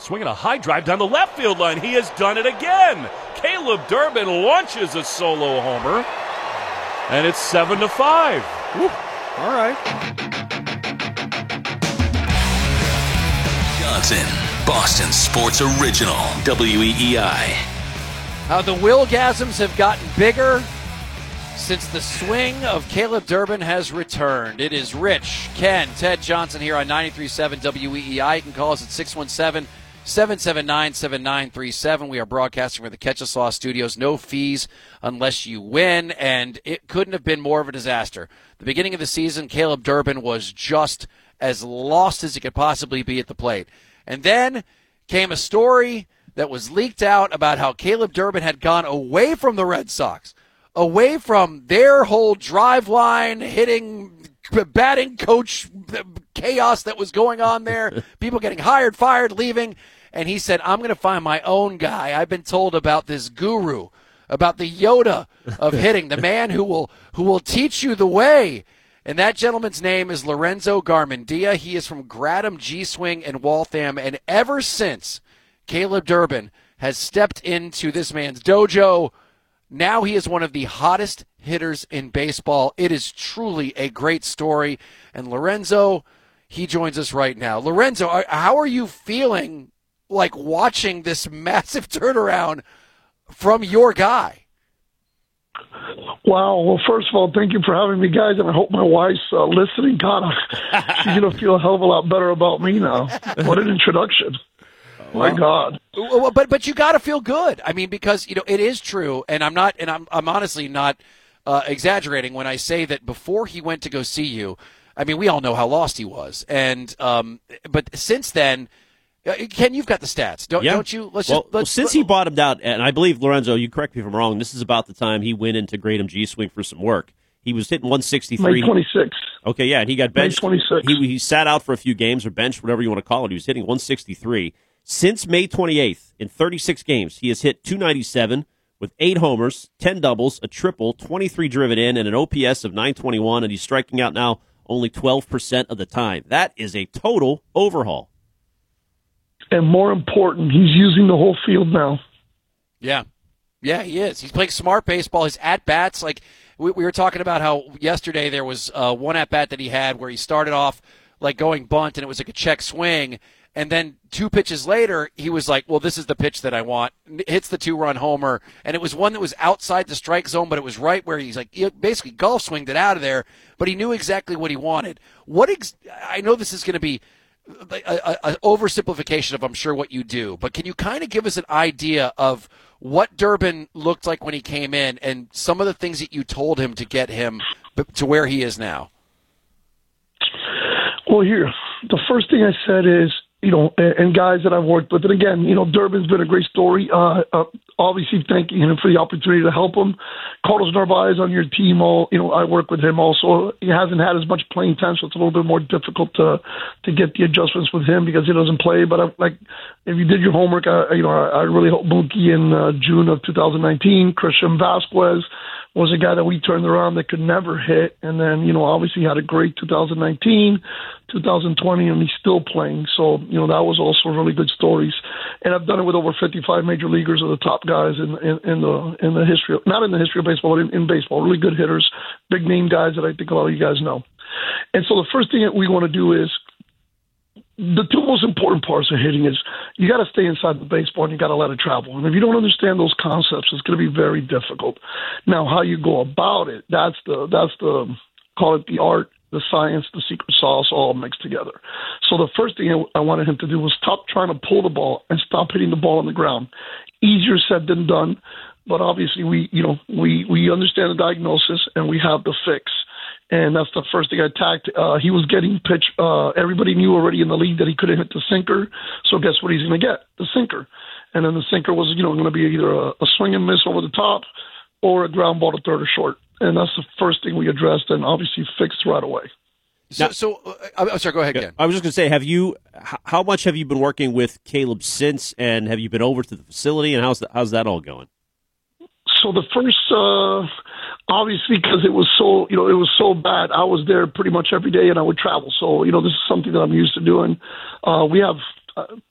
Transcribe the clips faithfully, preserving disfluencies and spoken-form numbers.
Swinging a high drive down the left field line. He has done it again. Caleb Durbin launches a solo homer, and it's seven to five. Woo. All right. Johnson, Boston Sports Original, W E E I. How the Willgasms have gotten bigger since the swing of Caleb Durbin has returned. It is Rich, Ken, Ted Johnson here on ninety-three point seven W E E I. You can call us at six one seven, seven seven nine, seven nine three seven. We are broadcasting from the Catch Us Law Studios. No fees unless you win, and it couldn't have been more of a disaster. The beginning of the season, Caleb Durbin was just as lost as he could possibly be at the plate. And then came a story that was leaked out about how Caleb Durbin had gone away from the Red Sox, away from their whole drive line, hitting, batting coach chaos that was going on there, people getting hired, fired, leaving. And he said, I'm going to find my own guy. I've been told about this guru, about the Yoda of hitting, the man who will who will teach you the way. And that gentleman's name is Lorenzo Garmendia. He is from Gratham G-Swing in Waltham. And ever since Caleb Durbin has stepped into this man's dojo, now he is one of the hottest hitters in baseball. It is truly a great story. And Lorenzo, he joins us right now. Lorenzo, how are you feeling like watching this massive turnaround from your guy? Wow. Well, first of all, thank you for having me, guys, and I hope my wife's uh, listening. God, she's going to feel a hell of a lot better about me now. What an introduction. My God. But but you got to feel good. I mean, because, you know, it is true, and I'm not, and I'm I'm honestly not uh, exaggerating when I say that before he went to go see you, I mean, we all know how lost he was, and um, but since then, uh, Ken, you've got the stats, don't yeah. don't you? Let's well, just, let's, well, since he bottomed out, and I believe Lorenzo, you correct me if I'm wrong. This is about the time he went into Gratham G Swing for some work. He was hitting one sixty-three. May twenty-sixth. Okay, yeah, and he got benched. May twenty-sixth. He he sat out for a few games or benched, whatever you want to call it. He was hitting one sixty-three. Since May twenty-eighth, in thirty-six games, he has hit two ninety-seven with eight homers, ten doubles, a triple, twenty-three driven in, and an O P S of nine twenty-one, and he's striking out now only twelve percent of the time. That is a total overhaul. And more important, he's using the whole field now. Yeah. Yeah, he is. He's playing smart baseball. His at-bats, like we, we were talking about how yesterday there was uh, one at-bat that he had where he started off like going bunt, and it was like a check swing. And then two pitches later, he was like, well, this is the pitch that I want. Hits the two-run homer. And it was one that was outside the strike zone, but it was right where he's like, he basically golf swinged it out of there, but he knew exactly what he wanted. What ex- I know this is going to be an oversimplification of, I'm sure, what you do, but can you kind of give us an idea of what Durbin looked like when he came in and some of the things that you told him to get him to where he is now? Well, here, the first thing I said is, you know, and guys that I've worked with, and again, you know, Durbin's been a great story. Uh, uh, obviously, thanking him for the opportunity to help him. Carlos Narvaez on your team, all you know, I work with him also. He hasn't had as much playing time, so it's a little bit more difficult to to get the adjustments with him because he doesn't play. But I, like, if you did your homework, I, you know, I, I really hope Mookie in uh, June of two thousand nineteen, Christian Vasquez was a guy that we turned around that could never hit. And then, you know, obviously had a great two thousand nineteen, two thousand twenty, and he's still playing. So, you know, that was also really good stories. And I've done it with over fifty-five major leaguers of the top guys in, in, in the in the history, of, not in the history of baseball, but in, in baseball, really good hitters, big name guys that I think a lot of you guys know. And so the first thing that we want to do is, the two most important parts of hitting is you got to stay inside the baseball and you got to let it travel. And if you don't understand those concepts, it's going to be very difficult. Now, how you go about it, that's the, that's the, call it the art, the science, the secret sauce, all mixed together. So the first thing I wanted him to do was stop trying to pull the ball and stop hitting the ball on the ground. Easier said than done, but obviously we, you know, we, we understand the diagnosis and we have the fix. And that's the first thing I attacked. Uh, he was getting pitch. Uh, everybody knew already in the league that he couldn't hit the sinker. So guess what he's going to get? The sinker. And then the sinker was, you know, going to be either a, a swing and miss over the top or a ground ball to third or short. And that's the first thing we addressed and obviously fixed right away. So, now, so uh, I'm sorry, go ahead, Ken. I was just going to say, have you, how much have you been working with Caleb since, and have you been over to the facility, and how's that, how's that all going? So the first, uh, obviously, because it was so, you know, it was so bad, I was there pretty much every day, and I would travel. So, you know, this is something that I'm used to doing. Uh, we have uh,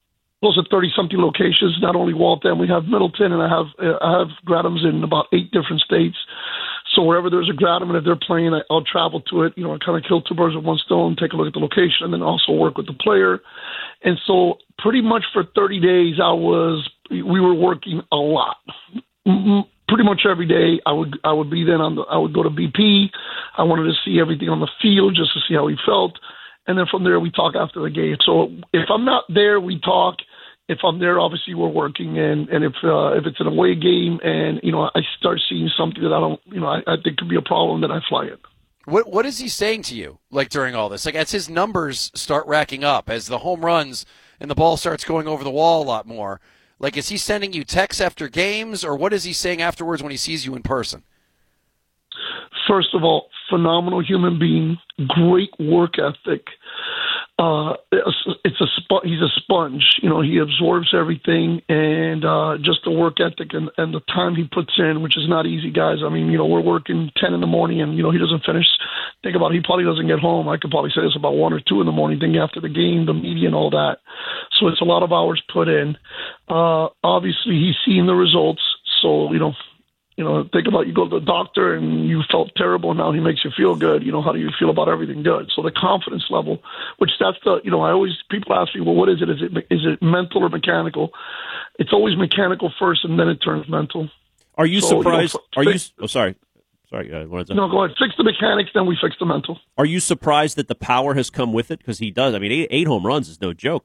close to thirty-something locations, not only Waltham, we have Middleton, and I have uh, I have Gradams in about eight different states. So wherever there's a Gradam, and if they're playing, I, I'll travel to it. You know, I kind of kill two birds with one stone, take a look at the location, and then also work with the player. And so pretty much for thirty days, I was we were working a lot. Mm-hmm. Pretty much every day, I would I would be then on the I would go to B P. I wanted to see everything on the field just to see how he felt, and then from there we talk after the game. So if I'm not there, we talk. If I'm there, obviously we're working, and and if uh, if it's an away game, and you know I start seeing something that I don't, you know, I, I think could be a problem, then I fly in. What what is he saying to you, like during all this? Like as his numbers start racking up, as the home runs and the ball starts going over the wall a lot more. Like, is he sending you texts after games, or what is he saying afterwards when he sees you in person? First of all, phenomenal human being, great work ethic. Uh, it's a sp- he's a sponge. You know, he absorbs everything, and uh, just the work ethic and, and the time he puts in, which is not easy, guys. I mean, you know, we're working ten in the morning, and you know he doesn't finish. Think about it, he probably doesn't get home. I could probably say this about one or two in the morning. Thinking after the game, the media and all that. So it's a lot of hours put in. Uh, obviously, he's seeing the results. So you know. You know, think about you go to the doctor and you felt terrible, and now he makes you feel good. You know, how do you feel about everything good? So the confidence level, which that's the, you know, I always, people ask me, well, what is it? Is it is it mental or mechanical? It's always mechanical first, and then it turns mental. Are you so, surprised? You know, are you? Oh, sorry. Sorry, uh, Lorenzo. No, go ahead. Fix the mechanics, then we fix the mental. Are you surprised that the power has come with it? Because he does. I mean, eight, eight home runs is no joke.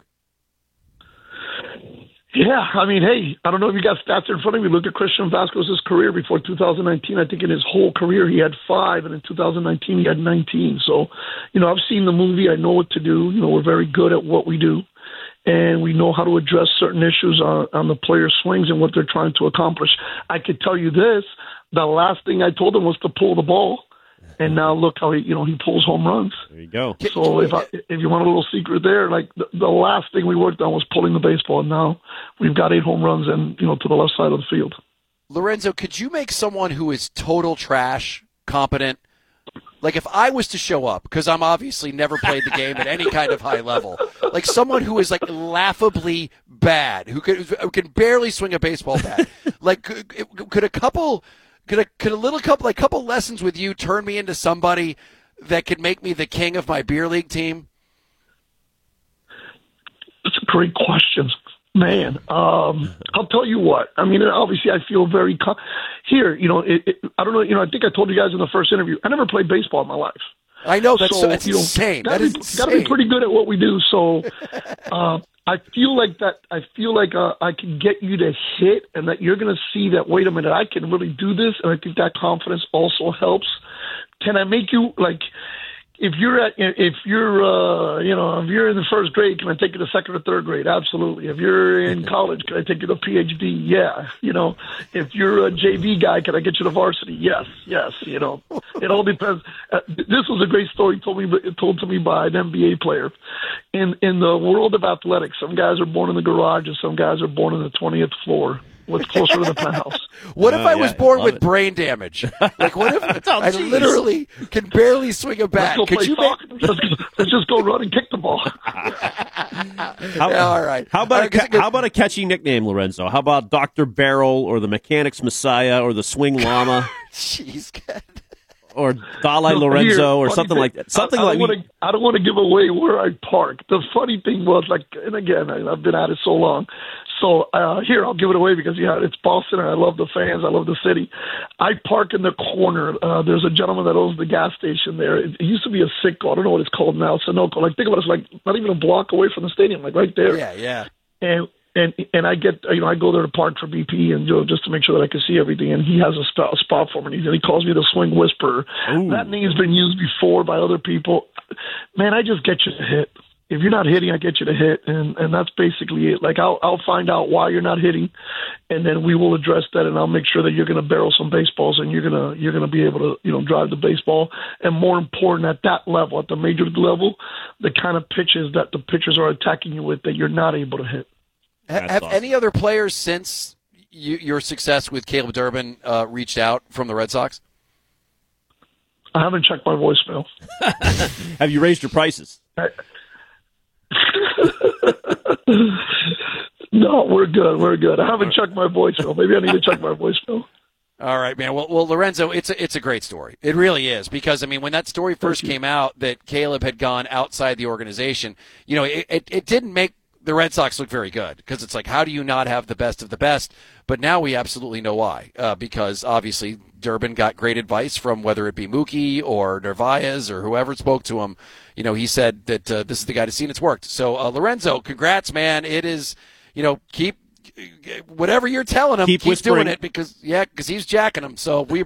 Yeah, I mean, hey, I don't know if you got stats in front of you. Look at Christian Vasquez's career before two thousand nineteen. I think in his whole career he had five, and in two thousand nineteen he had nineteen. So, you know, I've seen the movie. I know what to do. You know, we're very good at what we do, and we know how to address certain issues on, on the player's swings and what they're trying to accomplish. I could tell you this. The last thing I told him was to pull the ball. And now look how he, you know, he pulls home runs. There you go. So if I, if you want a little secret there, like the, the last thing we worked on was pulling the baseball, and now we've got eight home runs and, you know, to the left side of the field. Lorenzo, could you make someone who is total trash competent? Like if I was to show up, because I'm obviously never played the game at any kind of high level, like someone who is like laughably bad, who could who can barely swing a baseball bat, like could, could a couple. Could a, could a little couple, like couple lessons with you turn me into somebody that could make me the king of my beer league team? That's a great question, man. Um, I'll tell you what. I mean, obviously, I feel very com- here. You know, it, it, I don't know. You know, I think I told you guys in the first interview. I never played baseball in my life. I know that's, so, so, that's you know, insane. Gotta That is be, insane. Got to be pretty good at what we do. So. Uh, I feel like that. I feel like uh, I can get you to hit, and that you're going to see that. Wait a minute, I can really do this, and I think that confidence also helps. Can I make you like? If you're at, if you're, uh, you know, if you're in the first grade, can I take you to second or third grade? Absolutely. If you're in college, can I take you to P H D? Yeah. You know, if you're a J V guy, can I get you to varsity? Yes. Yes. You know, it all depends. Uh, this was a great story told me told to me by an N B A player. In in the world of athletics, some guys are born in the garage and some guys are born on the twentieth floor. What's closer to the penthouse? What if Uh, I was yeah, born love with it. brain damage? Like, what if Oh, I geez. literally can barely swing a bat? Let's go Could play you soccer. Let's, let's just go run and kick the ball. How, Yeah, all right. How about All a, right, 'cause ca- it goes- how about a catchy nickname, Lorenzo? How about Doctor Barrel or the Mechanics Messiah or the Swing Llama Jeez, God. or Dalai No, Lorenzo here, or funny something thing, like that? Something I, I like don't wanna, I don't want to give away where I park. The funny thing was, like, and again, I, I've been at it so long. So uh, here, I'll give it away because yeah, it's Boston, and I love the fans. I love the city. I park in the corner. Uh, there's a gentleman that owns the gas station there. It, it used to be a Citgo. I don't know what it's called now. Sunoco. Like, think about it. It's like not even a block away from the stadium. Like right there. Yeah, yeah. And and and I get you know I go there to park for B P and you know, just to make sure that I can see everything. And he has a spot, a spot for me. And he calls me the Swing Whisperer. Ooh. That name's been used before by other people. Man, I just get you to hit. If you're not hitting, I get you to hit, and, and that's basically it. Like I'll I'll find out why you're not hitting, and then we will address that, and I'll make sure that you're going to barrel some baseballs, and you're gonna you're gonna be able to you know drive the baseball, and more important at that level, at the major league level, the kind of pitches that the pitchers are attacking you with that you're not able to hit. Ha- That's Have awesome. any other players since you, your success with Caleb Durbin uh, reached out from the Red Sox? I haven't checked my voicemail. Have you raised your prices? I, No, we're good. We're good. I haven't checked my voicemail. Maybe I need to check my voicemail. All right, man. Well, well, Lorenzo, it's a, it's a great story. It really is, because, I mean, when that story first came out that Caleb had gone outside the organization, you know, it, it, it didn't make the Red Sox look very good, because it's like, how do you not have the best of the best? But now we absolutely know why, uh, because obviously Durbin got great advice from whether it be Mookie or Narvaez or whoever spoke to him. You know, he said that uh, this is the guy to see, and it's worked. So, uh, Lorenzo, congrats, man. It is, you know, keep whatever you're telling him, keep, keep whispering. doing it, because yeah, because he's jacking them. So we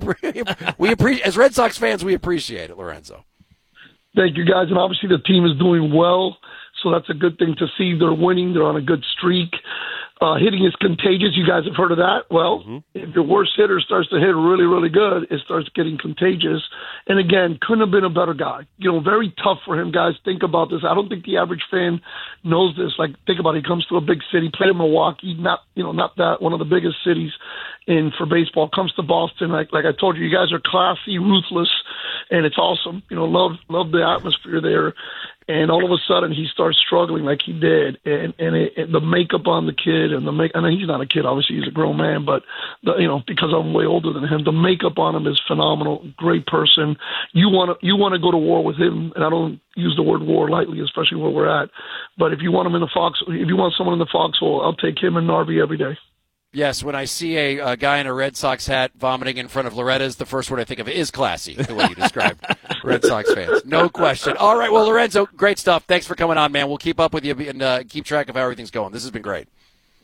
we appreciate, as Red Sox fans, we appreciate it, Lorenzo. Thank you, guys. And obviously the team is doing well, so that's a good thing to see. They're winning. They're on a good streak. Uh, hitting is contagious. You guys have heard of that? Well, mm-hmm. if your worst hitter starts to hit really, really good, it starts getting contagious. And again, couldn't have been a better guy. You know, very tough for him, guys. Think about this. I don't think the average fan knows this. Like, think about it. He comes to a big city, played in Milwaukee, not, you know, not that, one of the biggest cities in for baseball. Comes to Boston. Like, like I told you, you guys are classy, ruthless, and it's awesome. You know, love, love the atmosphere there. And all of a sudden, he starts struggling like he did, and and, it, and the makeup on the kid, and the make. I mean, he's not a kid, obviously, he's a grown man, but the, you know, because I'm way older than him, the makeup on him is phenomenal. Great person. You want to you want to go to war with him, and I don't use the word war lightly, especially where we're at. But if you want him in the fox, if you want someone in the foxhole, I'll take him and Narvi every day. Yes, when I see a, a guy in a Red Sox hat vomiting in front of Loretta's, the first word I think of is classy, the way you described Red Sox fans. No question. All right, well, Lorenzo, great stuff. Thanks for coming on, man. We'll keep up with you and uh, keep track of how everything's going. This has been great.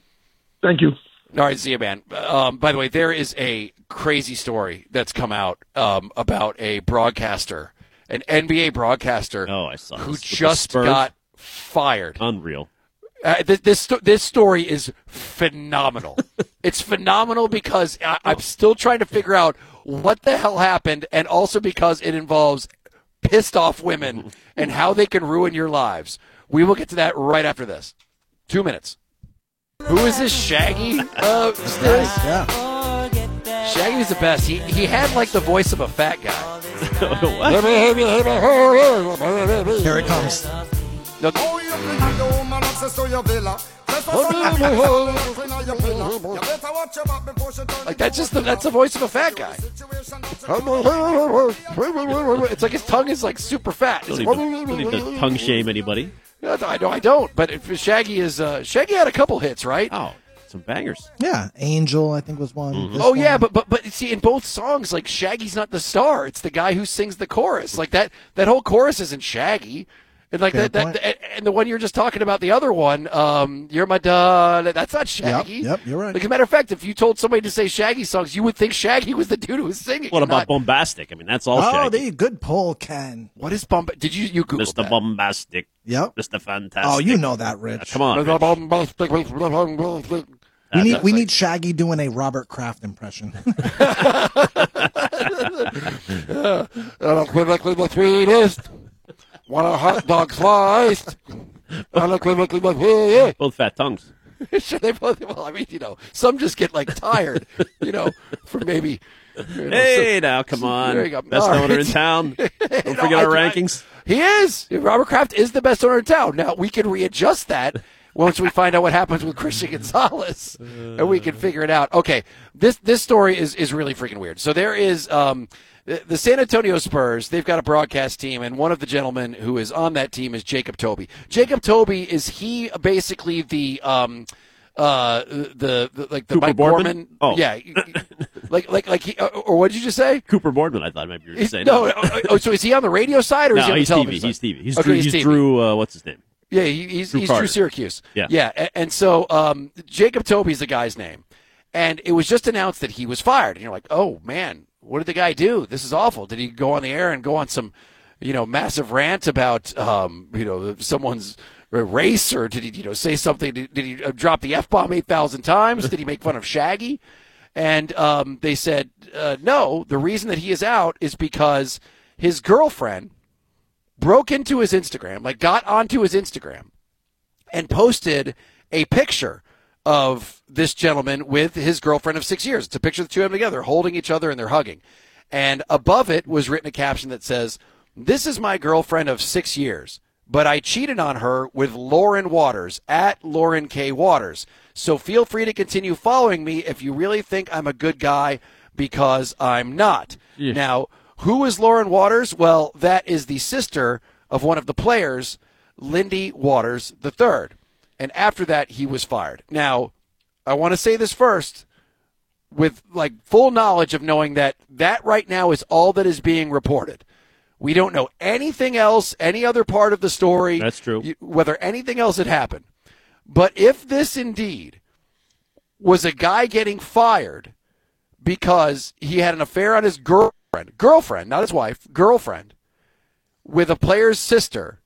Thank you. All right, see you, man. Um, by the way, there is a crazy story that's come out um, about a broadcaster, an N B A broadcaster oh, I saw who this. just got fired. Unreal. Uh, this, this this story is phenomenal. It's phenomenal because I, I'm still trying to figure out what the hell happened, and also because it involves pissed off women and how they can ruin your lives. We will get to that right after this. Two minutes. Who is this Shaggy? Uh, nice, yeah. Shaggy was the best. He he had like the voice of a fat guy. Here it comes. No, like that's just the, that's the voice of a fat guy. It's like his tongue is like super fat. Don't need, to, don't need to tongue shame anybody. I know I don't, but if Shaggy is uh, Shaggy had a couple hits, right? Oh, some bangers. Yeah, Angel I think was one. Mm-hmm. Oh one. yeah, but but but see, in both songs, like Shaggy's not the star; it's the guy who sings the chorus. Like that that whole chorus isn't Shaggy. And like that, that, and the one you're just talking about, the other one, um, "You're My Dog," that's not Shaggy. Yep, yep, you're right. Like, as a matter of fact, if you told somebody to say Shaggy songs, you would think Shaggy was the dude who was singing. What about not... Bombastic? I mean, that's all oh, Shaggy. they good pull, Ken. What is Bombastic? Did you you Google Mister that? Bombastic? Yep. Mister Fantastic. Oh, you know that, Rich. Uh, come on, Rich. We need we need Shaggy doing a Robert Kraft impression. Want a hot dog sliced? Both fat tongues. Sure, they both. Well, I mean, you know, some just get like tired, you know, from maybe. You know, hey, so, now come on, there you go. best All owner right. in town. Don't No, forget I- our I- rankings. He is. Robert Kraft is the best owner in town. Now we can readjust that once we find out what happens with Christian Gonzalez, and we can figure it out. Okay, this this story is is really freaking weird. So there is. Um, The San Antonio Spurs, they've got a broadcast team, and one of the gentlemen who is on that team is Jacob Toby. Jacob Toby, is he basically the um uh the, the like the Cooper Mike Boardman? Borman? Oh. Yeah. like like like he, or what did you just say? Cooper Boardman, I thought maybe you were He's- saying. no, oh, oh, so is he on the radio side or is no, he on he's the T V. television He's side? T V. He's Okay, Drew. he's He's T V. Drew. Uh, what's his name? Yeah, he, he's Drew he's Carter. Drew Syracuse. Yeah. yeah, and, and so um, Jacob Toby's the guy's name, and it was just announced that he was fired, and you're like, oh man, what did the guy do? This is awful. Did he go on the air and go on some, you know, massive rant about, um, you know, someone's race, or did he, you know, say something? Did, did he uh, drop the F bomb eight thousand times? Did he make fun of Shaggy? And um, they said uh, no. The reason that he is out is because his girlfriend broke into his Instagram, like got onto his Instagram, and posted a picture of this gentleman with his girlfriend of six years. It's a picture of the two of them together, holding each other, and they're hugging. And above it was written a caption that says, "This is my girlfriend of six years. but I cheated on her with Lauren Waters, at Lauren K. Waters. So feel free to continue following me if you really think I'm a good guy, because I'm not. Yeah. Now, who is Lauren Waters? Well, that is the sister of one of the players, Lindy Waters the third. And after that, he was fired. Now, I want to say this first with like full knowledge of knowing that that right now is all that is being reported. We don't know anything else, any other part of the story. That's true. Whether anything else had happened. But if this indeed was a guy getting fired because he had an affair on his girlfriend, girlfriend, not his wife, girlfriend, with a player's sister,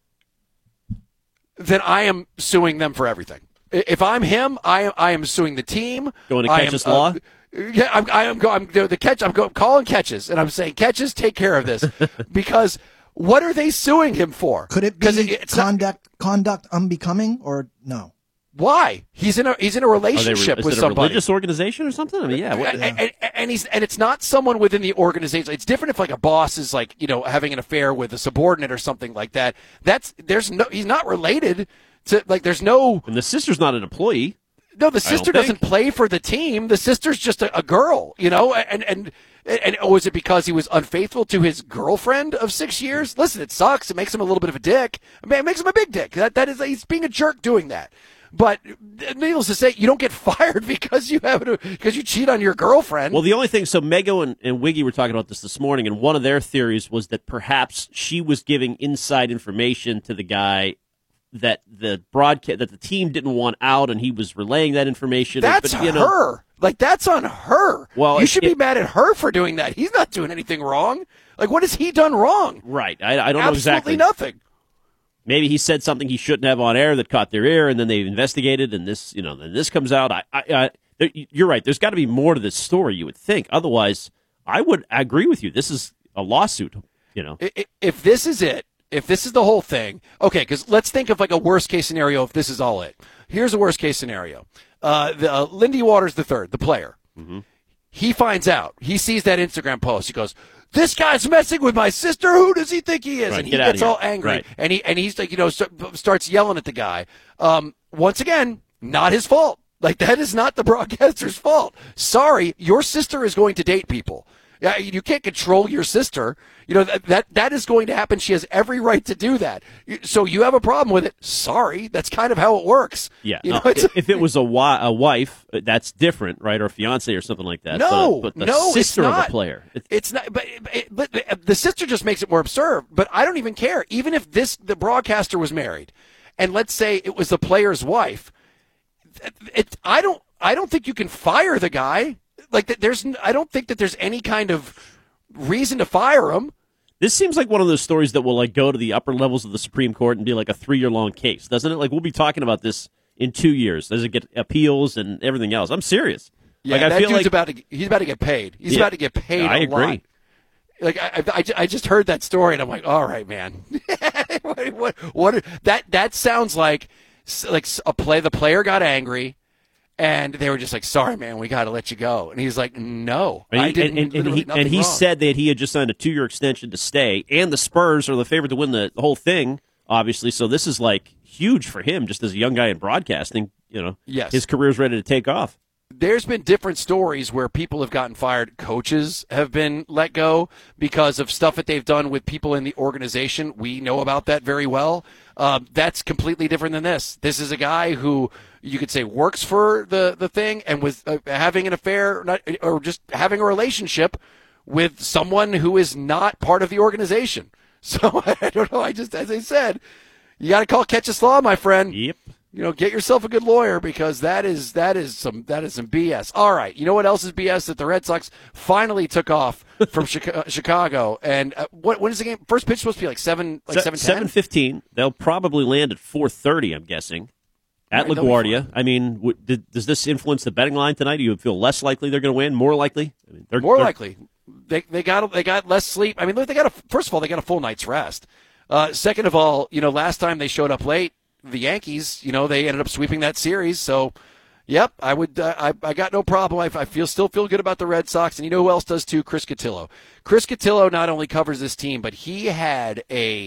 then I am suing them for everything. If I'm him, I am, I am suing the team. Going to Catches am, Law? Uh, yeah, I'm, I am going. The catch. I'm going, calling Catches, and I'm saying, Catches, take care of this, because what are they suing him for? Could it be it, conduct not, conduct unbecoming or no? Why? He's in a he's in a relationship re- with is it somebody. A religious organization or something? I mean, yeah. What, and, and, and he's and it's not someone within the organization. It's different if like a boss is like, you know, having an affair with a subordinate or something like that. That's there's no he's not related to, like, there's no. And the sister's not an employee. No, the sister doesn't think. play for the team. The sister's just a, a girl, you know. And and and was it because he was unfaithful to his girlfriend of six years? Listen, it sucks. It makes him a little bit of a dick. I mean, it makes him a big dick. That that is he's being a jerk doing that. But needless to say, you don't get fired because you have to, because you cheat on your girlfriend. Well, the only thing, so Mego and, and Wiggy were talking about this this morning, and one of their theories was that perhaps she was giving inside information to the guy that the broadcast that the team didn't want out, and he was relaying that information. That's but, you know, her. Like, that's on her. Well, you it, should it, be mad at her for doing that. He's not doing anything wrong. Like, what has he done wrong? Right. I, I don't Absolutely know exactly. nothing. Maybe he said something he shouldn't have on air that caught their ear, and then they investigated, and this, you know, then this comes out. I, I, I you're right. There's got to be more to this story, you would think. Otherwise, I would agree with you. This is a lawsuit. You know, if this is it, if this is the whole thing, okay. Because let's think of like a worst case scenario. If this is all it, here's a worst case scenario. Uh, the, uh, Lindy Waters the third, the player, mm-hmm. he finds out. He sees that Instagram post. He goes, "This guy's messing with my sister. Who does he think he is?" Right, and he get gets all here. angry, right. and he and he's like, you know, st- starts yelling at the guy. Um, once again, not his fault. Like, that is not the broadcaster's fault. Sorry, your sister is going to date people. Yeah, you can't control your sister. You know, that, that that is going to happen. She has every right to do that. So you have a problem with it. Sorry, that's kind of how it works. Yeah. You know, no, if it was a, wi- a wife, that's different, right? Or a fiance or something like that. No, but, but the no, sister it's not. of a player. It's, it's not. But, but, but the sister just makes it more absurd. But I don't even care. Even if this the broadcaster was married, and let's say it was the player's wife, it, it, I don't. I don't think you can fire the guy. Like, there's. I don't think that there's any kind of reason to fire him. This seems like one of those stories that will like go to the upper levels of the Supreme Court and be like a three-year-long case, doesn't it? Like, we'll be talking about this in two years as it get appeals and everything else. I'm serious. Yeah, like, I that feel dude's like, about to. He's about to get paid. He's Yeah, about to get paid. I a agree. lot. Like, I, I, I just heard that story and I'm like, all right, man. what, what, what? That that sounds like like a play. The player got angry. And they were just like, "Sorry, man, we got to let you go." And he's like, "No, and he, I didn't." And, and, and he, nothing and he wrong. said that he had just signed a two-year extension to stay, and the Spurs are the favorite to win the, the whole thing, obviously. So this is like huge for him, just as a young guy in broadcasting. You know, Yes. his career's ready to take off. There's been different stories where people have gotten fired. Coaches have been let go because of stuff that they've done with people in the organization. We know about that very well. Uh, that's completely different than this. This is a guy who you could say works for the, the thing and was uh, having an affair not, or just having a relationship with someone who is not part of the organization. So I don't know. I just, as I said, you got to call Catches Law, my friend. Yep. You know, get yourself a good lawyer because that is that is some that is some B S. All right, you know what else is B S? That the Red Sox finally took off from Chicago. And uh, what when is the game? First pitch supposed to be like seven, like seven ten. Seven fifteen. They'll probably land at four thirty. I'm guessing at Right, LaGuardia. I mean, w- did, does this influence the betting line tonight? Do you feel less likely they're going to win? More likely? I mean, they're, More they're, likely. They they got they got less sleep. I mean, look, they got a first of all they got a full night's rest. Uh, second of all, you know, last time they showed up late. The Yankees, you know, they ended up sweeping that series. So, yep, I would. Uh, I I got no problem. I, I feel still feel good about the Red Sox, and you know who else does too? Chris Cotillo. Chris Cotillo not only covers this team, but he had a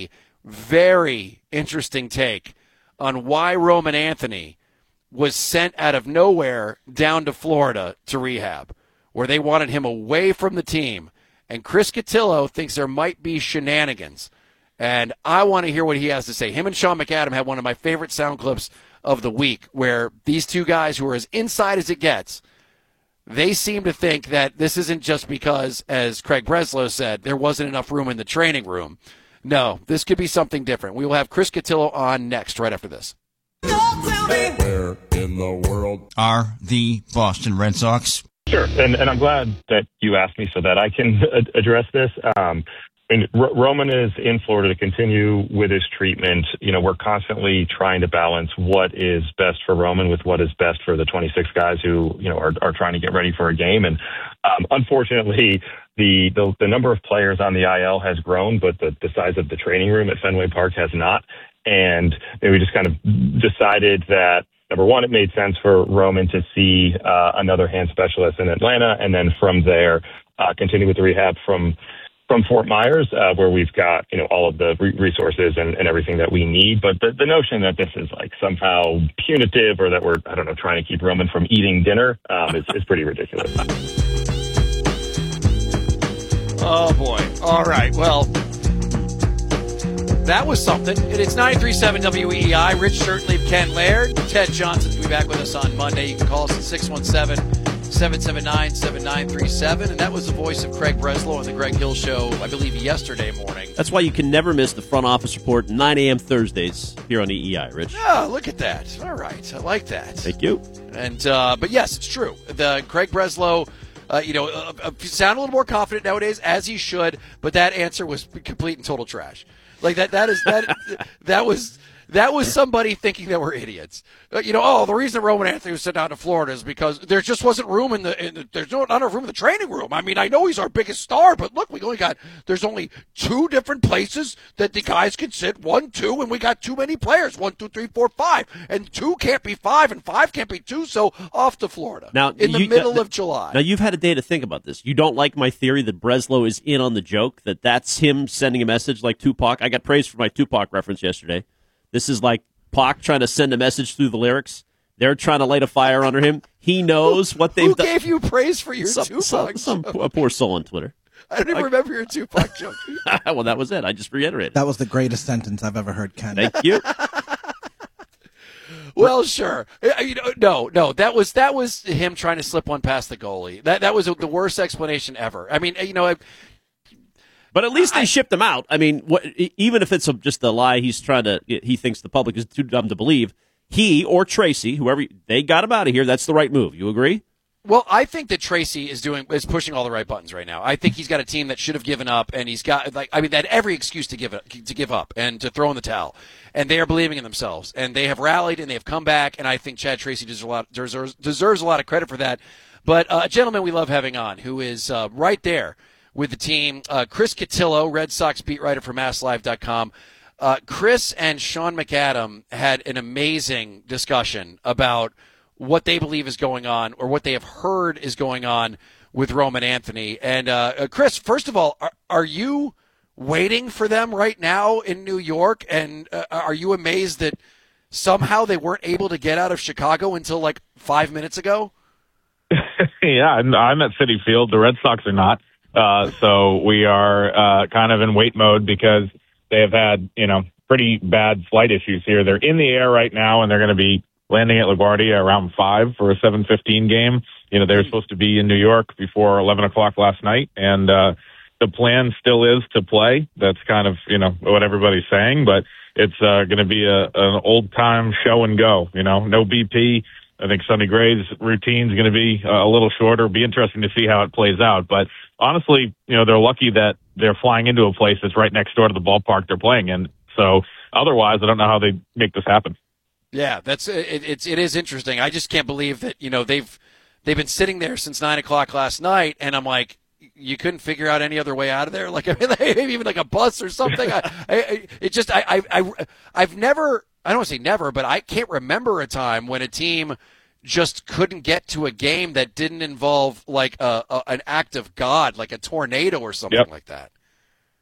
very interesting take on why Roman Anthony was sent out of nowhere down to Florida to rehab, where they wanted him away from the team. And Chris Cotillo thinks there might be shenanigans. And I want to hear what he has to say. Him and Sean McAdam had one of my favorite sound clips of the week, where these two guys who are as inside as it gets, they seem to think that this isn't just because, as Craig Breslow said, there wasn't enough room in the training room. No, this could be something different. We will have Chris Cotillo on next, right after this. Where in the world are the Boston Red Sox? Sure, and, and I'm glad that you asked me so that I can ad- address this. Um, I mean, R- Roman is in Florida to continue with his treatment. You know, we're constantly trying to balance what is best for Roman with what is best for the twenty-six guys who, you know, are, are trying to get ready for a game. And um, unfortunately, the, the the number of players on the I L has grown, but the, the size of the training room at Fenway Park has not. And you know, we just kind of decided that, number one, it made sense for Roman to see uh, another hand specialist in Atlanta, and then from there, uh, continue with the rehab from from Fort Myers, uh, where we've got, you know, all of the re- resources and, and everything that we need. But the, the notion that this is like somehow punitive, or that we're, I don't know, trying to keep Roman from eating dinner um, is, is pretty ridiculous. Oh, boy. All right. Well, that was something. It's ninety-three point seven W E E I. Rich Shirtleaf, Ken Laird. Ted Johnson will be back with us on Monday. You can call us at six one seven, seven seven nine, seven nine three seven. And that was the voice of Craig Breslow on the Greg Hill Show, I believe, yesterday morning. That's why you can never miss the front office report, nine a.m. Thursdays here on E E I, Rich. Oh, look at that. All right. I like that. Thank you. And uh, But, yes, it's true. The Craig Breslow, uh, you know, uh, uh, sound a little more confident nowadays, as he should, but that answer was complete and total trash. Like that, that is that. that was that was somebody thinking that we're idiots. Uh, you know, oh, the reason Roman Anthony was sent down to Florida is because there just wasn't room in the. In the there's no, not enough room in the training room. I mean, I know he's our biggest star, but look, we only got. There's only two different places that the guys can sit. One, two, and we got too many players. One, two, three, four, five, and two can't be five, and five can't be two. So off to Florida. Now in the you, middle now, of July. Now you've had a day to think about this. You don't like my theory that Breslow is in on the joke. That that's him sending a message like Tupac. I got praised for my Tupac reference yesterday. This is like Pac trying to send a message through the lyrics. They're trying to light a fire under him. He knows who, what they've who done. Who gave you praise for your some, Tupac some, some joke? poor, poor soul on Twitter. I don't even I, remember your Tupac joke. Well, that was it. I just reiterated. That was the greatest sentence I've ever heard, Ken. Thank you. Well, sure. You know, no, no. That was that was him trying to slip one past the goalie. That that was the worst explanation ever. I mean, you know. I, But at least they I, shipped him out. I mean, what, even if it's a, just a lie, he's trying to. He thinks the public is too dumb to believe. He or Tracy, whoever, they got him out of here. That's the right move. You agree? Well, I think that Tracy is doing is pushing all the right buttons right now. I think he's got a team that should have given up, and he's got like I mean, they had every excuse to give it, to give up and to throw in the towel. And they are believing in themselves, and they have rallied and they have come back. And I think Chad Tracy deserves a lot deserves, deserves a lot of credit for that. But uh, a gentleman we love having on, who is uh, right there with the team, uh, Chris Cotillo, Red Sox beat writer for Mass Live dot com. Uh, Chris and Sean McAdam had an amazing discussion about what they believe is going on, or what they have heard is going on with Roman Anthony. And uh, uh, Chris, first of all, are, are you waiting for them right now in New York? And uh, are you amazed that somehow they weren't able to get out of Chicago until like five minutes ago? Yeah, I'm, I'm at Citi Field. The Red Sox are not. Uh, so we are uh, kind of in wait mode because they have had, you know, pretty bad flight issues here. They're in the air right now, and they're going to be landing at LaGuardia around five for a seven fifteen game. You know, they were supposed to be in New York before eleven o'clock last night, and uh, the plan still is to play. That's kind of, you know, what everybody's saying, but it's uh, going to be a, an old-time show and go, you know, no B P. I think Sonny Gray's routine is going to be uh, a little shorter. It'll be interesting to see how it plays out. But honestly, you know, they're lucky that they're flying into a place that's right next door to the ballpark they're playing in. So otherwise, I don't know how they make this happen. Yeah, that's it, it's it is interesting. I just can't believe that, you know, they've they've been sitting there since nine o'clock last night, and I'm like, you couldn't figure out any other way out of there, like I mean, maybe even like a bus or something. I, I, it just I, I I I've never I don't want to say never, but I can't remember a time when a team just couldn't get to a game that didn't involve like a, a an act of God, like a tornado or something yep. like that.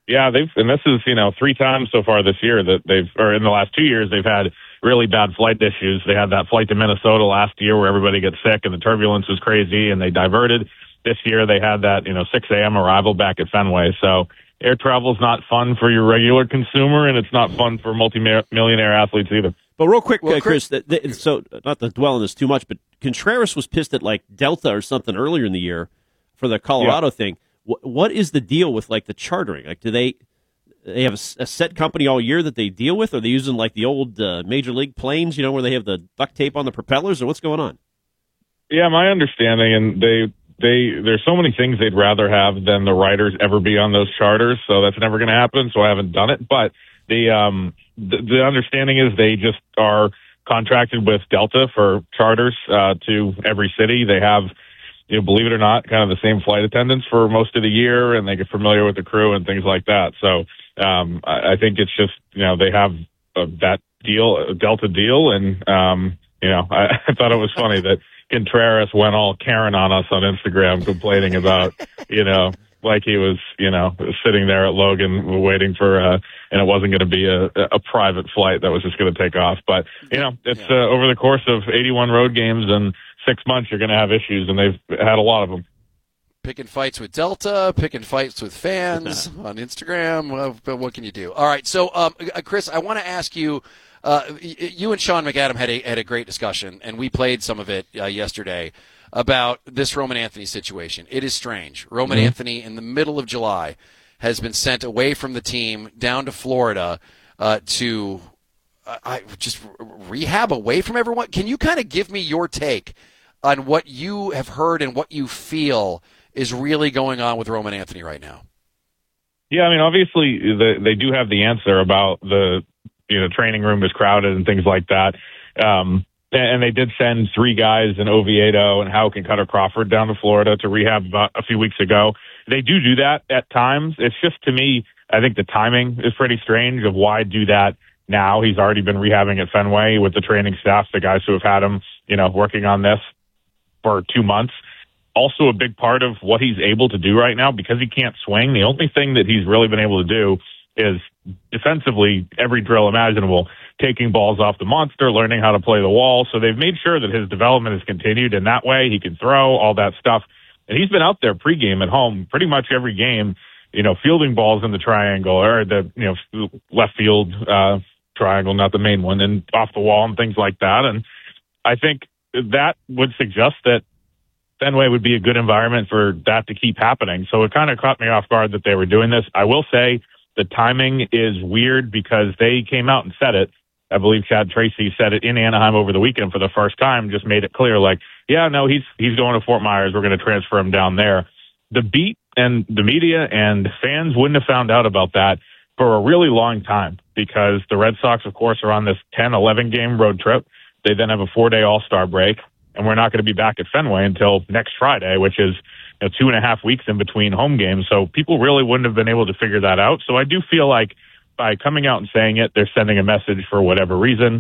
Yeah, they've, and this is, you know, three times so far this year that they've, or in the last two years, they've had really bad flight issues. They had that flight to Minnesota last year where everybody gets sick and the turbulence was crazy and they diverted. This year they had that, you know, six a.m. arrival back at Fenway. So air travel is not fun for your regular consumer, and it's not fun for multi-millionaire athletes either. But real quick, well, uh, Chris, the, the, so not to dwell on this too much, but Contreras was pissed at like Delta or something earlier in the year for the Colorado yeah. thing. What, what is the deal with like the chartering? Like, do they they have a, a set company all year that they deal with? Or are they using like the old uh, Major League planes, you know, where they have the duct tape on the propellers, or what's going on? Yeah, my understanding, and they they there's so many things they'd rather have than the riders ever be on those charters, so that's never going to happen. So I haven't done it, but the um the, the understanding is they just are contracted with Delta for charters uh, to every city. They have, you know, believe it or not, kind of the same flight attendants for most of the year, and they get familiar with the crew and things like that. So um, I, I think it's just, you know, they have uh, that deal, a Delta deal, and um, you know, I, I thought it was funny that Contreras went all Karen on us on Instagram, complaining about, you know, like he was, you know, sitting there at Logan waiting for, uh, and it wasn't going to be a, a private flight that was just going to take off. But, you know, it's uh, over the course of eighty-one road games and six months, you're going to have issues, and they've had a lot of them. Picking fights with Delta, picking fights with fans on Instagram. Well, what can you do? All right. So, um, Chris, I want to ask you, uh, you and Sean McAdam had a, had a great discussion, and we played some of it uh, yesterday, about this Roman Anthony situation. It is strange. Roman mm-hmm. Anthony, in the middle of July, has been sent away from the team down to Florida uh, to uh, I, just rehab away from everyone. Can you kind of give me your take on what you have heard and what you feel is really going on with Roman Anthony right now? Yeah, I mean, obviously the, they do have the answer about the, you know, training room is crowded and things like that. Um, And they did send three guys in Oviedo and Houck and Cutter Crawford down to Florida to rehab about a few weeks ago. They do do that at times. It's just, to me, I think the timing is pretty strange of why do that now. He's already been rehabbing at Fenway with the training staff, the guys who have had him, you know, working on this for two months. Also a big part of what he's able to do right now, because he can't swing. The only thing that he's really been able to do is defensively every drill imaginable, taking balls off the monster, learning how to play the wall. So they've made sure that his development has continued in that way. He can throw, all that stuff. And he's been out there pregame at home pretty much every game, you know, fielding balls in the triangle or the, you know, left field uh, triangle, not the main one, and off the wall and things like that. And I think that would suggest that Fenway would be a good environment for that to keep happening. So it kind of caught me off guard that they were doing this. I will say the timing is weird because they came out and said it. I believe Chad Tracy said it in Anaheim over the weekend for the first time, just made it clear, like, yeah, no, he's he's going to Fort Myers. We're going to transfer him down there. The beat and the media and fans wouldn't have found out about that for a really long time, because the Red Sox, of course, are on this ten, eleven game road trip. They then have a four-day All-Star break, and we're not going to be back at Fenway until next Friday, which is, you know, two and a half weeks in between home games. So people really wouldn't have been able to figure that out. So I do feel like by coming out and saying it, they're sending a message for whatever reason.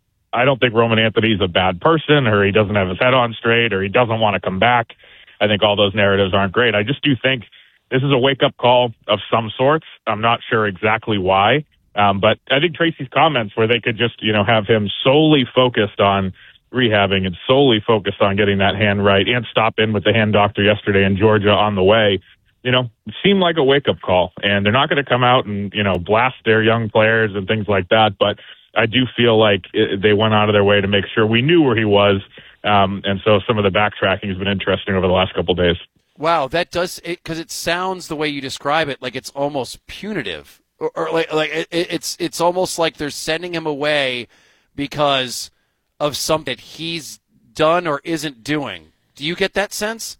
I don't think Roman Anthony's a bad person, or he doesn't have his head on straight, or he doesn't want to come back. I think all those narratives aren't great. I just do think this is a wake-up call of some sorts. I'm not sure exactly why. Um, but I think Tracy's comments where they could just, you know, have him solely focused on rehabbing and solely focused on getting that hand right, and stop in with the hand doctor yesterday in Georgia on the way, you know, seemed like a wake-up call. And they're not going to come out and, you know, blast their young players and things like that. But I do feel like it, they went out of their way to make sure we knew where he was. Um, and so some of the backtracking has been interesting over the last couple of days. Wow, that does it, because it sounds the way you describe it like it's almost punitive, or, or like like it, it's it's almost like they're sending him away because of something that he's done or isn't doing. Do you get that sense?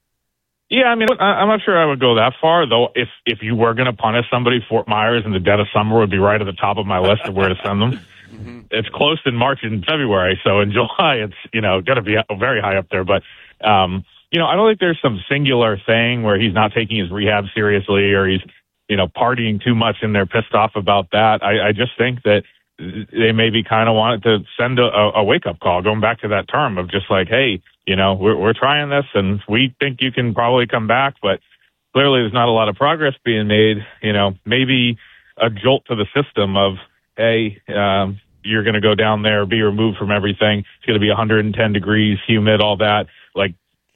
Yeah, I mean, I'm not sure I would go that far, though. If if you were going to punish somebody, Fort Myers in the dead of summer would be right at the top of my list of where to send them. Mm-hmm. It's close in March and February, so in July it's, you know, going to be very high up there. But, um, you know, I don't think there's some singular thing where he's not taking his rehab seriously, or he's, you know, partying too much and they're pissed off about that. I, I just think that they maybe kind of wanted to send a, a wake-up call, going back to that term of just like, hey, you know, we're, we're trying this and we think you can probably come back, but clearly there's not a lot of progress being made. You know, maybe a jolt to the system of, hey, um, you're going to go down there, be removed from everything. It's going to be one hundred ten degrees, humid, all that. Like,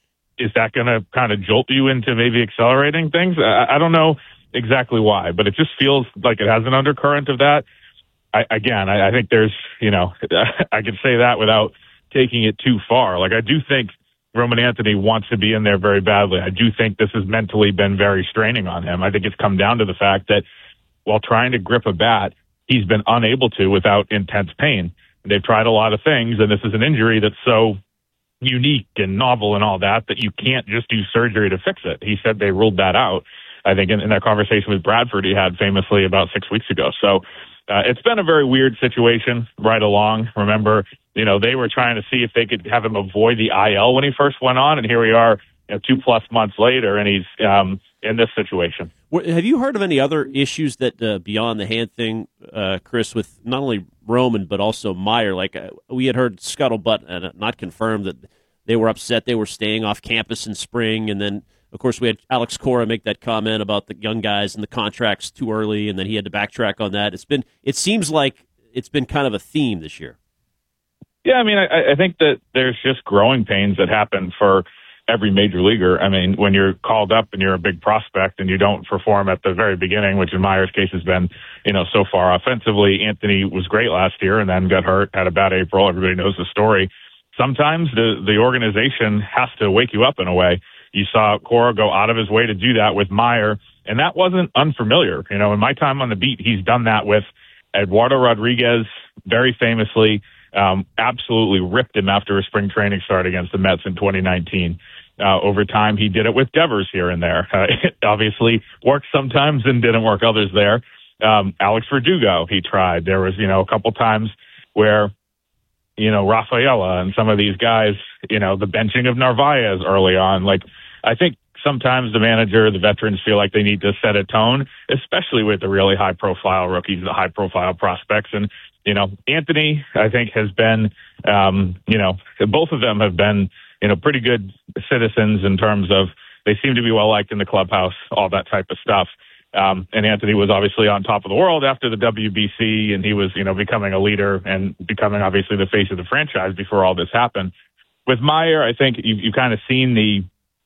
is that going to kind of jolt you into maybe accelerating things? I, I don't know exactly why, but it just feels like it has an undercurrent of that. I, again, I, I think there's, you know, I could say that without taking it too far. Like, I do think Roman Anthony wants to be in there very badly. I do think this has mentally been very straining on him. I think it's come down to the fact that while trying to grip a bat, he's been unable to without intense pain. They've tried a lot of things, and this is an injury that's so unique and novel and all that, that you can't just do surgery to fix it. He said they ruled that out, I think, in, in that conversation with Bradford he had famously about six weeks ago. So uh, it's been a very weird situation right along. Remember, you know, they were trying to see if they could have him avoid the I L when he first went on, and here we are, you know, two plus months later, and he's um, in this situation. Have you heard of any other issues that uh, beyond the hand thing, uh, Chris, with not only Roman but also Meyer? Like uh, we had heard scuttlebutt and uh, not confirmed that they were upset they were staying off campus in spring, and then of course we had Alex Cora make that comment about the young guys and the contracts too early, and then he had to backtrack on that. It's been it seems like it's been kind of a theme this year. Yeah, I mean, I, I think that there's just growing pains that happen for every major leaguer. I mean, when you're called up and you're a big prospect and you don't perform at the very beginning, which in Meyer's case has been, you know, so far offensively. Anthony was great last year and then got hurt, had a bad April. Everybody knows the story. Sometimes the, the organization has to wake you up in a way. You saw Cora go out of his way to do that with Meyer, and that wasn't unfamiliar. You know, in my time on the beat, he's done that with Eduardo Rodriguez very famously. Um, absolutely ripped him after a spring training start against the Mets in twenty nineteen. Uh, over time, he did it with Devers here and there. Uh, it obviously worked sometimes and didn't work others there. Um, Alex Verdugo, he tried. There was, you know, a couple times where, you know, Rafaela and some of these guys, you know, the benching of Narvaez early on. Like, I think sometimes the manager, the veterans feel like they need to set a tone, especially with the really high-profile rookies, the high-profile prospects. And, you know, Anthony, I think, has been, um, you know, both of them have been, you know, pretty good citizens in terms of they seem to be well-liked in the clubhouse, all that type of stuff. Um, and Anthony was obviously on top of the world after the W B C, and he was, you know, becoming a leader and becoming obviously the face of the franchise before all this happened. With Meyer, I think you've, you've kind of seen the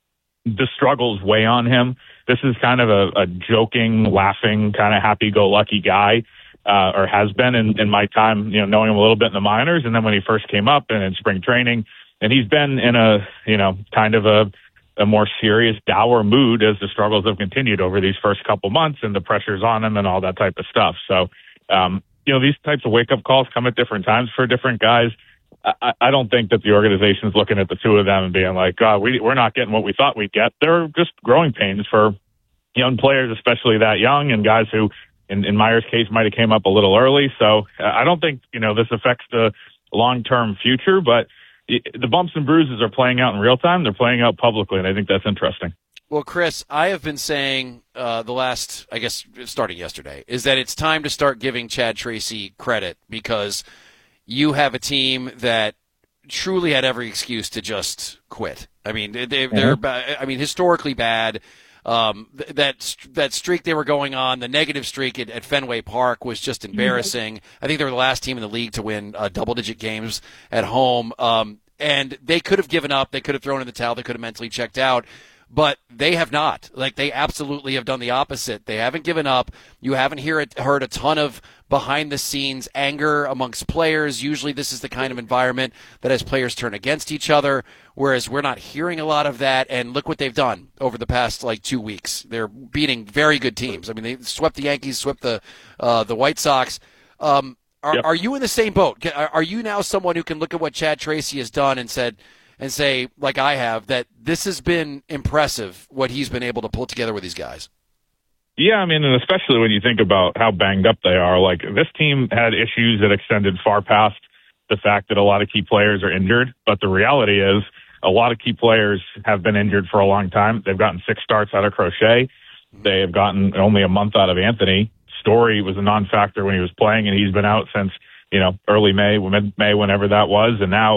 the struggles weigh on him. This is kind of a, a joking, laughing, kind of happy-go-lucky guy, uh, or has been in, in my time, you know, knowing him a little bit in the minors, and then when he first came up and in spring training, and he's been in a, you know, kind of a, a more serious, dour mood as the struggles have continued over these first couple months and the pressures on him and all that type of stuff. So, um, you know, these types of wake-up calls come at different times for different guys. I, I don't think that the organization is looking at the two of them and being like, God, we, we're not getting what we thought we'd get. They're just growing pains for young players, especially that young, and guys who, in, in Meyer's case, might have came up a little early. So uh, I don't think, you know, this affects the long-term future, but the bumps and bruises are playing out in real time. They're playing out publicly, and I think that's interesting. Well, Chris, I have been saying uh, the last, I guess, starting yesterday, is that it's time to start giving Chad Tracy credit because you have a team that truly had every excuse to just quit. I mean, they, they're, mm-hmm. I mean, historically bad. Um, that that streak they were going on, the negative streak at, at Fenway Park was just embarrassing. Mm-hmm. I think they were the last team in the league to win uh, double-digit games at home. Um, and they could have given up. They could have thrown in the towel. They could have mentally checked out. But they have not. Like, they absolutely have done the opposite. They haven't given up. You haven't hear it, heard a ton of behind-the-scenes anger amongst players. Usually this is the kind of environment that has players turn against each other, whereas we're not hearing a lot of that. And look what they've done over the past, like, two weeks. They're beating very good teams. I mean, they swept the Yankees, swept the uh, the White Sox. Um, are, yep. are you in the same boat? Are you now someone who can look at what Chad Tracy has done and said – and say, like I have, that this has been impressive, what he's been able to pull together with these guys? Yeah, I mean, and especially when you think about how banged up they are. Like, this team had issues that extended far past the fact that a lot of key players are injured. But the reality is a lot of key players have been injured for a long time. They've gotten six starts out of Crochet. They have gotten only a month out of Anthony. Story was a non-factor when he was playing, and he's been out since, you know, early May, mid-May, whenever that was. And now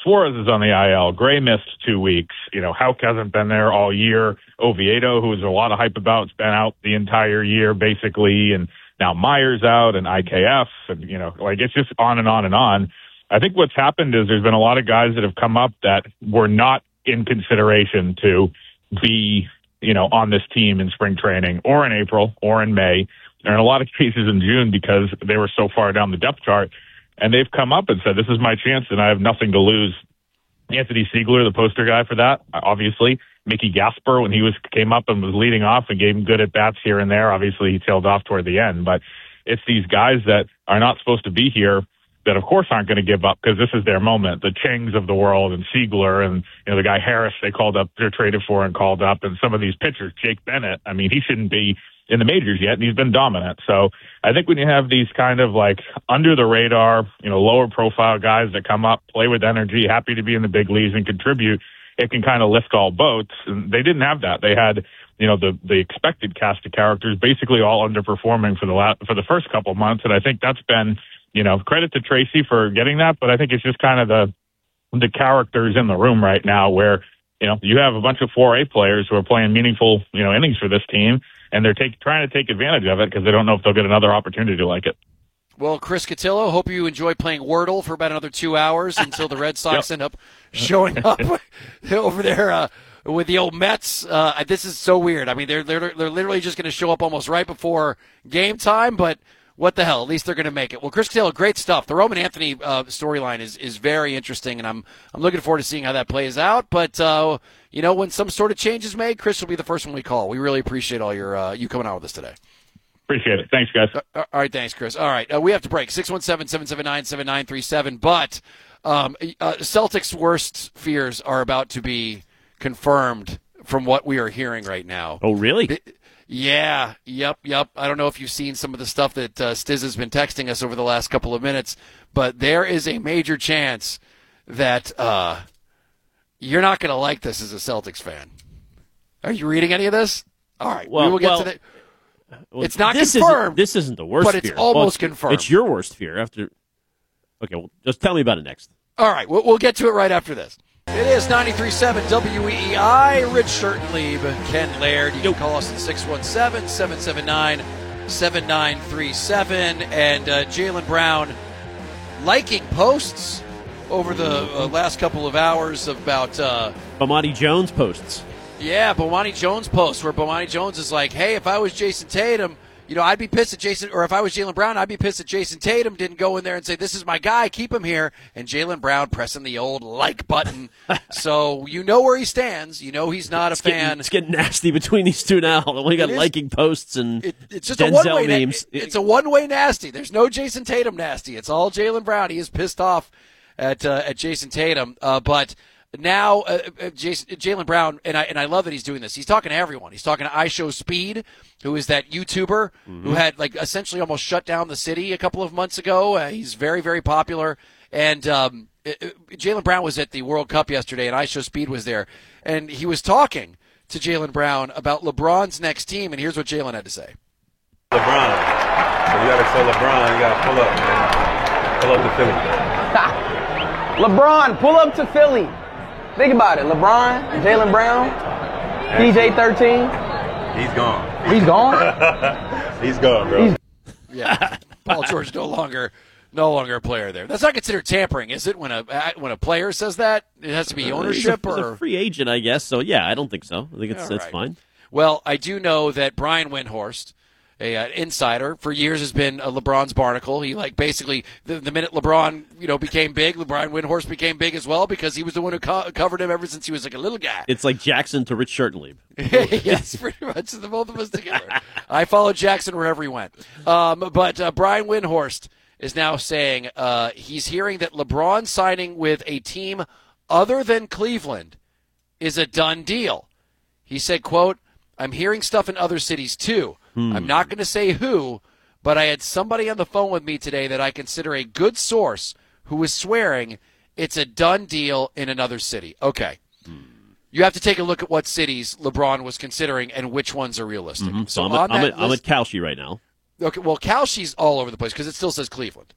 Suarez is on the I L. Gray missed two weeks. You know, Houck hasn't been there all year. Oviedo, who was a lot of hype about, has been out the entire year, basically. And now Myers out and I K F. And, you know, like it's just on and on and on. I think what's happened is there's been a lot of guys that have come up that were not in consideration to be, you know, on this team in spring training or in April or in May, or in a lot of cases in June because they were so far down the depth chart. And they've come up and said, this is my chance and I have nothing to lose. Anthony Siegler, the poster guy for that, obviously. Mickey Gasper, when he was came up and was leading off and gave him good at-bats here and there, obviously he tailed off toward the end. But it's these guys that are not supposed to be here that, of course, aren't going to give up because this is their moment. The Chengs of the world and Siegler and, you know, the guy Harris they called up, they're traded for and called up. And some of these pitchers, Jake Bennett, I mean, he shouldn't be in the majors yet, and he's been dominant. So I think when you have these kind of like under the radar, you know, lower profile guys that come up, play with energy, happy to be in the big leagues and contribute, it can kind of lift all boats. And they didn't have that. They had, you know, the the expected cast of characters basically all underperforming for the last, for the first couple of months. And I think that's been, you know, credit to Tracy for getting that, but I think it's just kind of the the characters in the room right now where, you know, you have a bunch of four A players who are playing meaningful, you know, innings for this team, and they're take, trying to take advantage of it because they don't know if they'll get another opportunity like it. Well, Chris Cotillo, hope you enjoy playing Wordle for about another two hours until the Red Sox Yep. end up showing up over there uh, with the old Mets. Uh, this is so weird. I mean, they're they're they're literally just going to show up almost right before game time, but what the hell? At least they're going to make it. Well, Chris Cotillo, great stuff. The Roman Anthony uh, storyline is is very interesting, and I'm I'm looking forward to seeing how that plays out. But uh, you know, when some sort of change is made, Chris will be the first one we call. We really appreciate all your uh, you coming out with us today. Appreciate it. Thanks, guys. All right, thanks, Chris. All right, uh, we have to break. six one seven, seven seven nine, seven nine three seven. But um, uh, Celtics' worst fears are about to be confirmed from what we are hearing right now. Oh, really? The, yeah, yep, yep. I don't know if you've seen some of the stuff that uh, Stiz has been texting us over the last couple of minutes, but there is a major chance that uh, you're not going to like this as a Celtics fan. Are you reading any of this? All right, well, we will get well, to that. Well, it's not this confirmed. Isn't, this isn't the worst but it's fear. almost well, it's, confirmed. It's your worst fear. After, okay, well, just tell me about it next. All right, we'll, we'll get to it right after this. It is ninety-three point seven W E E I. Rich Schertenlieb, Ken Laird. You can call us at six one seven, seven seven nine, seven nine three seven. And uh, Jaylen Brown liking posts over the uh, last couple of hours about uh, Bomani Jones posts. Yeah, Bomani Jones posts where Bomani Jones is like, hey, if I was Jason Tatum, you know, I'd be pissed at Jason, or if I was Jaylen Brown, I'd be pissed at Jason Tatum didn't go in there and say, this is my guy, keep him here. And Jaylen Brown pressing the old like button. So you know where he stands. You know he's not it's a fan. Getting, it's getting nasty between these two now. We got liking posts and it, it's just Denzel a one-way memes. Na- it's a one-way nasty. There's no Jason Tatum nasty. It's all Jaylen Brown. He is pissed off at uh, at Jason Tatum. Uh, but now uh, uh, Jason, Jaylen Brown, and I and I love that he's doing this. He's talking to everyone. He's talking to I Show Speed, who is that YouTuber mm-hmm. who had like essentially almost shut down the city a couple of months ago. Uh, he's very, very popular. And um, Jaylen Brown was at the World Cup yesterday, and I Show Speed was there. And he was talking to Jaylen Brown about LeBron's next team, and here's what Jaylen had to say. LeBron. So you got to tell LeBron, you got to pull up, man. Pull up to Philly. LeBron, pull up to Philly. Think about it. LeBron, Jaylen Brown, P J thirteen. He's gone. He's gone? He's gone, bro. He's- yeah. Paul George no longer no longer a player there. That's not considered tampering, is it? When a when a player says that, it has to be ownership uh, he's a, or he's a free agent, I guess. So yeah, I don't think so. I think it's that's right. fine. Well, I do know that Brian Windhorst, a uh, insider for years, has been a LeBron's barnacle. He like basically the, the minute LeBron you know became big, LeBron Windhorst became big as well because he was the one who co- covered him ever since he was like a little guy. It's like Jackson to Rich Schertenlieb. Yes, pretty much the both of us together. I followed Jackson wherever he went. Um, but uh, Brian Windhorst is now saying uh, he's hearing that LeBron signing with a team other than Cleveland is a done deal. He said, quote, "I'm hearing stuff in other cities too. Hmm. I'm not going to say who, but I had somebody on the phone with me today that I consider a good source who was swearing it's a done deal in another city." Okay. Hmm. You have to take a look at what cities LeBron was considering and which ones are realistic. Mm-hmm. So, so I'm, at, I'm, at, I'm at Kalshi right now. Okay, well, Kalshi's all over the place because it still says Cleveland.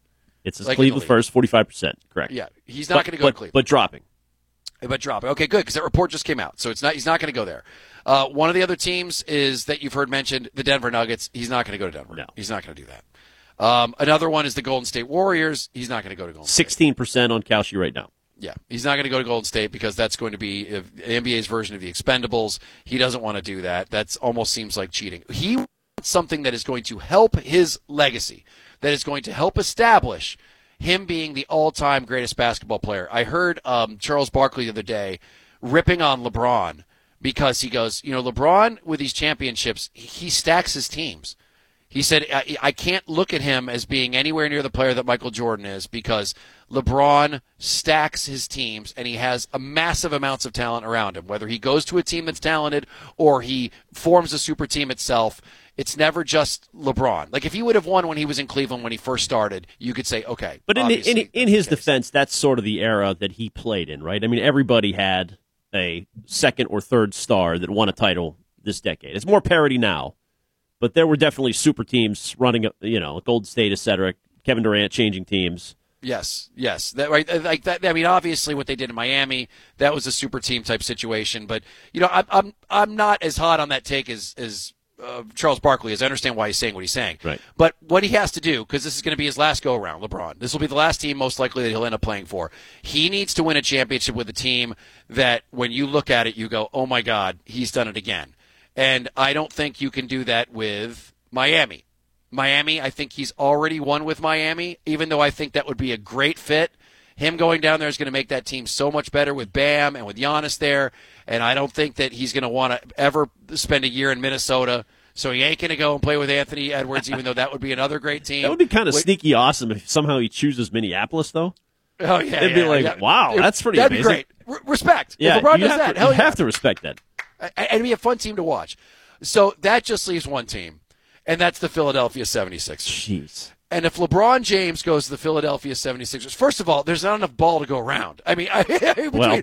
It's like Cleveland first, forty-five percent. Correct. Yeah, he's not going to go but, to Cleveland. But dropping. But dropping. Okay, good, because that report just came out. So it's not. He's not going to go there. Uh, one of the other teams is that you've heard mentioned, the Denver Nuggets. He's not going to go to Denver. No. He's not going to do that. Um, another one is the Golden State Warriors. He's not going to go to Golden State. sixteen percent on Kalshi right now. Yeah, he's not going to go to Golden State because that's going to be uh, the N B A's version of the Expendables. He doesn't want to do that. That almost seems like cheating. He wants something that is going to help his legacy, that is going to help establish him being the all-time greatest basketball player. I heard um, Charles Barkley the other day ripping on LeBron because he goes, you know, LeBron with these championships, he stacks his teams. He said, I, I can't look at him as being anywhere near the player that Michael Jordan is because LeBron stacks his teams and he has a massive amounts of talent around him. Whether he goes to a team that's talented or he forms a super team itself, it's never just LeBron. Like if he would have won when he was in Cleveland when he first started, you could say, okay. But in, in, in his defense, that's sort of the era that he played in, right? I mean, everybody had a second or third star that won a title this decade. It's more parity now. But there were definitely super teams running, you know, Golden State, et cetera. Kevin Durant changing teams. Yes, yes, that right. Like that. I mean, obviously, what they did in Miami, that was a super team type situation. But you know, I'm I'm I'm not as hot on that take as as uh, Charles Barkley is. I understand why he's saying what he's saying. Right. But what he has to do, because this is going to be his last go around, LeBron. This will be the last team most likely that he'll end up playing for. He needs to win a championship with a team that, when you look at it, you go, oh my God, he's done it again. And I don't think you can do that with Miami. Miami, I think he's already won with Miami, even though I think that would be a great fit. Him going down there is going to make that team so much better with Bam and with Giannis there. And I don't think that he's going to want to ever spend a year in Minnesota. So he ain't going to go and play with Anthony Edwards, even though that would be another great team. That would be kind of Wait, sneaky awesome if somehow he chooses Minneapolis, though. Oh, yeah. It'd yeah, be like, yeah. wow, It, that's pretty that'd amazing. That'd be great. R- respect. Yeah, if LeBron you does have that, to, hell you yeah. have to respect that. And it'd be a fun team to watch. So that just leaves one team, and that's the Philadelphia seventy-sixers. Jeez. And if LeBron James goes to the Philadelphia seventy-sixers, first of all, there's not enough ball to go around. I mean, between well.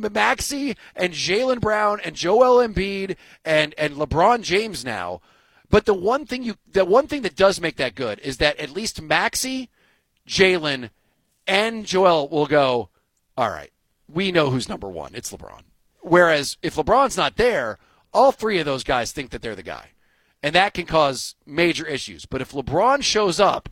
Maxey and Jaylen Brown and Joel Embiid and, and LeBron James now. But the one thing you, the one thing that does make that good is that at least Maxey, Jaylen, and Joel will go, all right, we know who's number one. It's LeBron. Whereas if LeBron's not there, all three of those guys think that they're the guy. And that can cause major issues. But if LeBron shows up,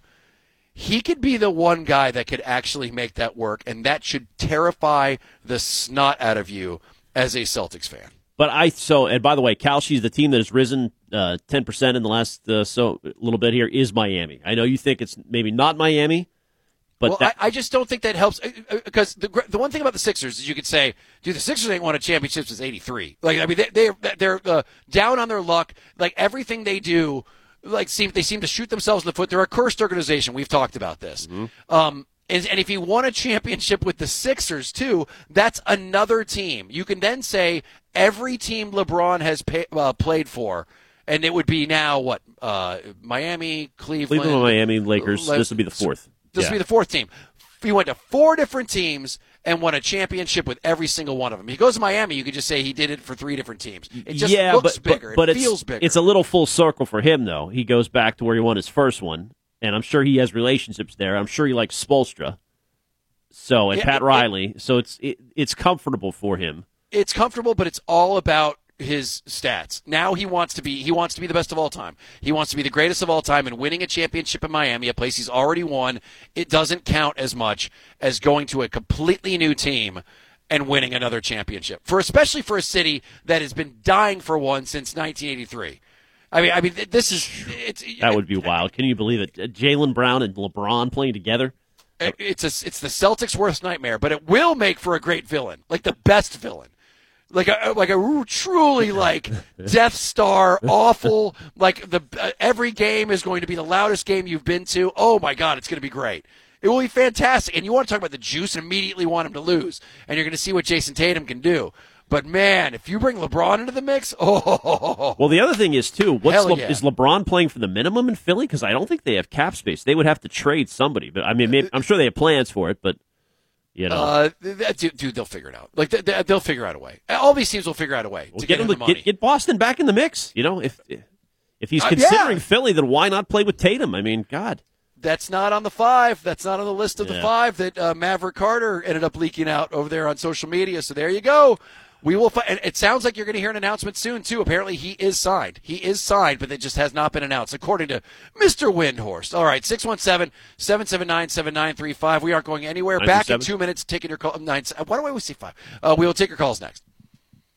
he could be the one guy that could actually make that work, and that should terrify the snot out of you as a Celtics fan. But I so and by the way, Kalshi's the team that has risen uh, ten percent in the last uh, so little bit here is Miami. I know you think it's maybe not Miami. But well, that, I, I just don't think that helps because the the one thing about the Sixers is you could say, dude, the Sixers ain't won a championship since eighty-three. Like, I mean, they, they're they're uh, down on their luck. Like everything they do, like seem they seem to shoot themselves in the foot. They're a cursed organization. We've talked about this. Mm-hmm. Um, and, and if you won a championship with the Sixers too, that's another team. You can then say every team LeBron has pay, uh, played for. And it would be now what uh, Miami, Cleveland, Cleveland, Miami, Lakers. Le- this would be the fourth. This yeah. would be the fourth team. He went to four different teams and won a championship with every single one of them. He goes to Miami, you could just say he did it for three different teams. It just yeah, looks but, bigger. But, but it it's, feels bigger. It's a little full circle for him, though. He goes back to where he won his first one, and I'm sure he has relationships there. I'm sure he likes Spoelstra. So and Yeah, Pat it- Riley. So it's it, it's comfortable for him. It's comfortable, but it's all about his stats. Now he wants to be he wants to be the best of all time. He wants to be the greatest of all time, and winning a championship in Miami, a place he's already won, it doesn't count as much as going to a completely new team and winning another championship. For especially for a city that has been dying for one since nineteen eighty-three. I mean, I mean, this is it's That would be wild. Can you believe it? Jaylen Brown and LeBron playing together. It's a it's the Celtics' worst nightmare, but it will make for a great villain, like the best villain. Like a like a truly like Death Star awful like the uh, every game is going to be the loudest game you've been to. Oh my God, it's going to be great. It will be fantastic. And you want to talk about the juice and immediately want him to lose, and you're going to see what Jason Tatum can do. But man, if you bring LeBron into the mix, oh. Well, the other thing is too. What's Hell Le- yeah. is LeBron playing for the minimum in Philly? Because I don't think they have cap space. They would have to trade somebody. But I mean, maybe, I'm sure they have plans for it. But you know, Uh, that, dude, dude, they'll figure it out. Like they, they'll figure out a way. All these teams will figure out a way well, to get get him him the to, money. get, get Boston back in the mix. You know, if if he's Uh, considering yeah. Philly, then why not play with Tatum? I mean, God. That's not on the five. That's not on the list of Yeah. the five that uh, Maverick Carter ended up leaking out over there on social media. So there you go. We will. Fi- and it sounds like you're going to hear an announcement soon too. Apparently, he is signed. He is signed, but it just has not been announced, according to Mister Windhorst. All right, six one seven, seven seven nine, seven nine three five. We aren't going anywhere. Back in two minutes, taking your call. Nine. Why do I always say five? Uh, we will take your calls next.